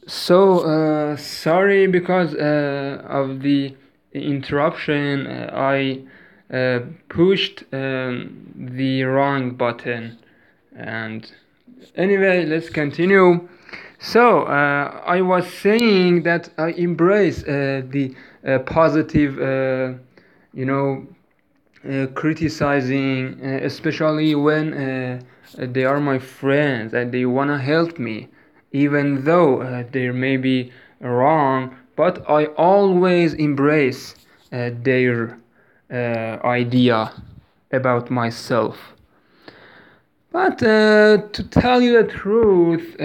Sorry because of the interruption. I pushed the wrong button. And anyway, let's continue. I was saying that I embrace the positive, you know, criticizing, especially when they are my friends and they want to help me, even though they may be wrong, but I always embrace their idea about myself. But to tell you the truth,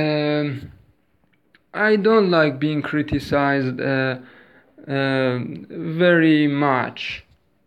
I don't like being criticized very much.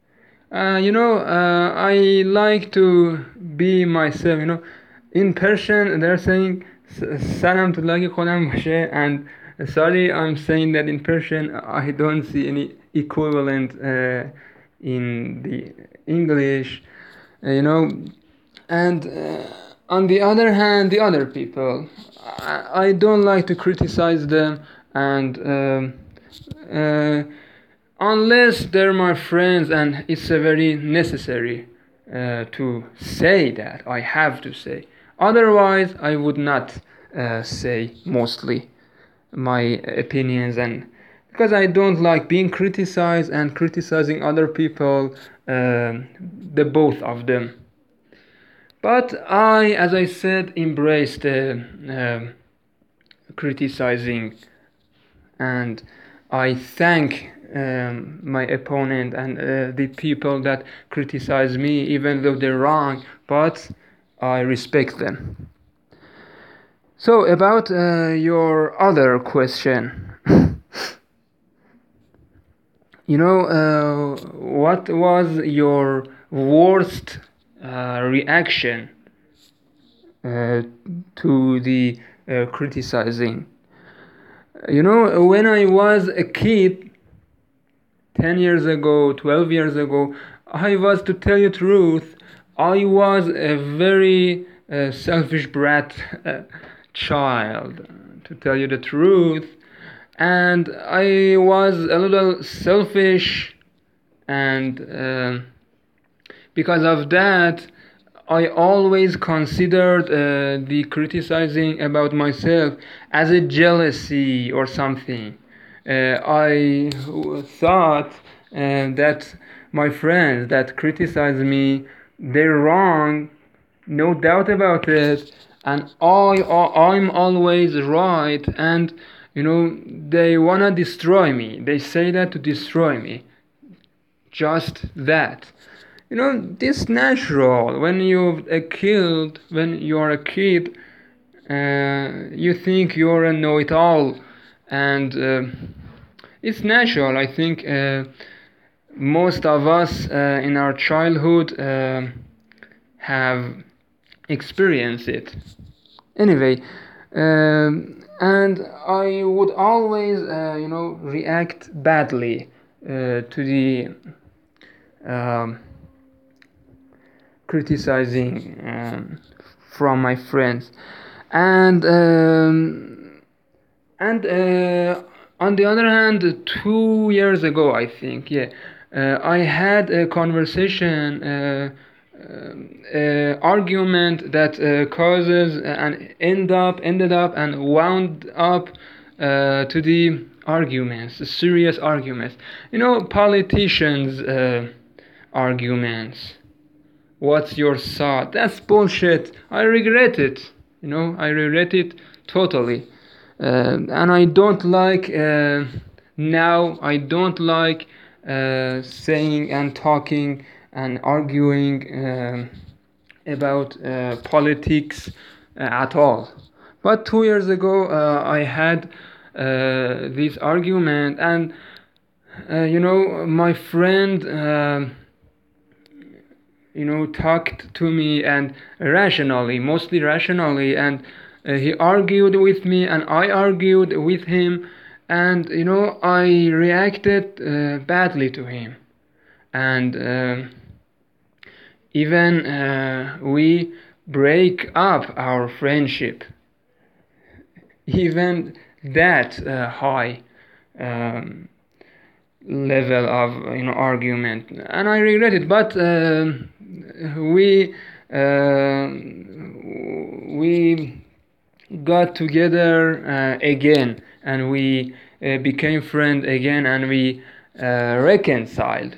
I like to be myself. In Persian, they're saying "Salam to lagi khodam bashe," and sorry, I'm saying that in Persian. I don't see any equivalent in the English. You know, and on the other hand, the other people, I don't like to criticize them, and uh, unless they're my friends and it's a very necessary to say that I have to say. Otherwise, I would not say mostly my opinions, and because I don't like being criticized and criticizing other people, the both of them. But I, as I said, embrace the criticizing, and I thank my opponent and the people that criticize me, even though they're wrong, but I respect them. So, about your other question, what was your worst reaction uh, to the criticizing? When I was a kid, 10 years ago, 12 years ago, I was, to tell you the truth, I was a very selfish brat child, to tell you the truth. And I was a little selfish, and because of that, I always considered the criticizing about myself as a jealousy or something. I thought that my friends that criticize me, they're wrong, no doubt about it, and I'm always right, and they wanna destroy me. They say that to destroy me, just that. This natural when you're a kid, you think you're a know-it-all, and it's natural. I think most of us in our childhood have experienced it. Anyway, and I would always react badly to the um, criticizing from my friends, and on the other hand, 2 years ago, I think, yeah, I had a conversation, argument that causes and ended up and wound up to the arguments, serious arguments. Politicians' arguments. What's your thought? That's bullshit. I regret it. I regret it totally. And I don't like now. I don't like saying and talking and arguing about politics at all. But 2 years ago, I had this argument, and my friend. Talked to me, and rationally, mostly rationally, and he argued with me and I argued with him, and I reacted badly to him, and even we break up our friendship. even that high um, level of argument, and I regret it. But we uh, we got together again, and we became friends again, and we reconciled.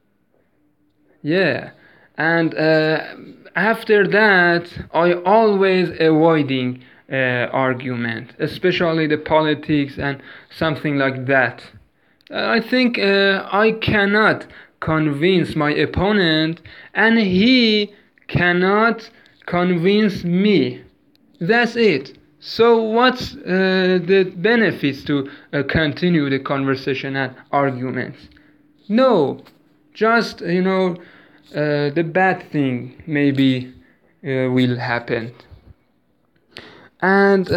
Yeah, and after that, I always avoiding argument, especially the politics and something like that. I think I cannot convince my opponent, and he cannot convince me. That's it. So what's the benefits to continue the conversation and arguments? No, just the bad thing maybe will happen. And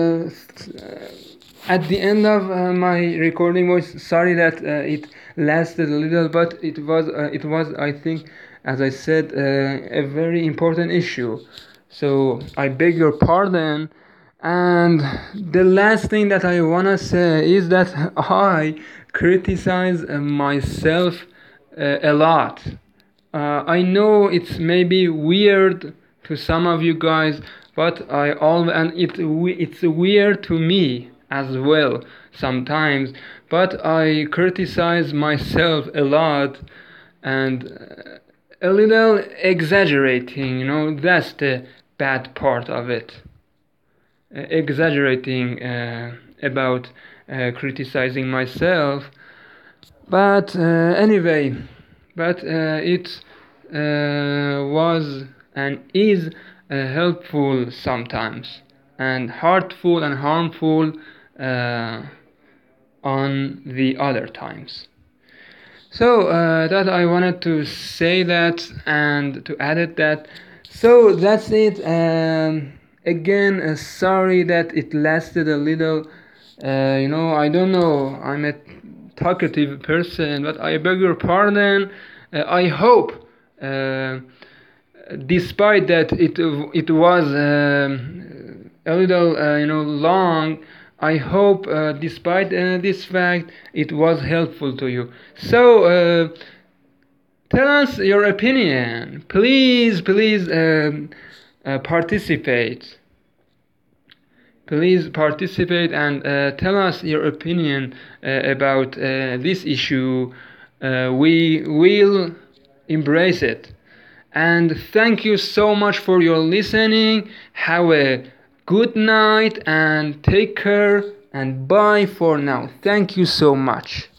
at the end of my recording was sorry that it lasted a little, but it was I think, as I said, a very important issue. So I beg your pardon. And the last thing that I wanna say is that I criticize myself a lot. I know it's maybe weird to some of you guys, but it's weird to me as well sometimes. But I criticize myself a lot, and a little exaggerating. That's the bad part of it. Exaggerating about criticizing myself. But anyway, it was and is helpful sometimes, and hurtful and harmful on the other times. So that I wanted to say that and to add it that. So that's it. Again, sorry that it lasted a little. I don't know. I'm a talkative person, but I beg your pardon. I hope, despite that it was a little long, I hope despite this fact it was helpful to you. So tell us your opinion, please participate. Please participate and tell us your opinion about this issue. We will embrace it. And thank you so much for your listening. Have a good night and take care, and bye for now. Thank you so much.